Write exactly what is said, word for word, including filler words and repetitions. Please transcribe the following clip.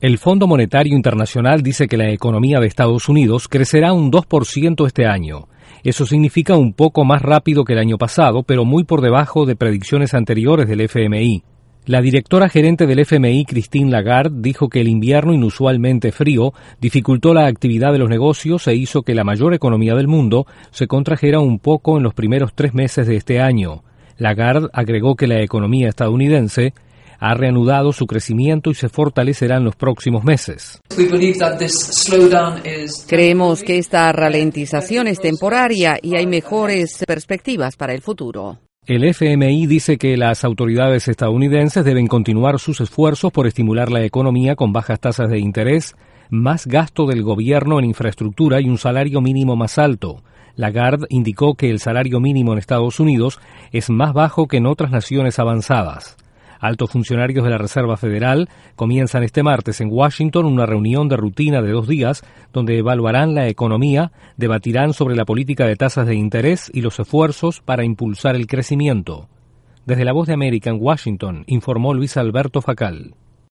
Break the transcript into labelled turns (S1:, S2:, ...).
S1: El Fondo Monetario Internacional dice que la economía de Estados Unidos crecerá un dos por ciento este año. Eso significa un poco más rápido que el año pasado, pero muy por debajo de predicciones anteriores del F M I. La directora gerente del F M I, Christine Lagarde, dijo que el invierno inusualmente frío dificultó la actividad de los negocios e hizo que la mayor economía del mundo se contrajera un poco en los primeros tres meses de este año. Lagarde agregó que la economía estadounidense ha reanudado su crecimiento y se fortalecerá en los próximos meses.
S2: Creemos que esta ralentización es temporaria y hay mejores perspectivas para el futuro.
S1: El F M I dice que las autoridades estadounidenses deben continuar sus esfuerzos por estimular la economía con bajas tasas de interés, más gasto del gobierno en infraestructura y un salario mínimo más alto. Lagarde indicó que el salario mínimo en Estados Unidos es más bajo que en otras naciones avanzadas. Altos funcionarios de la Reserva Federal comienzan este martes en Washington una reunión de rutina de dos días donde evaluarán la economía, debatirán sobre la política de tasas de interés y los esfuerzos para impulsar el crecimiento. Desde La Voz de América en Washington, informó Luis Alberto Facal.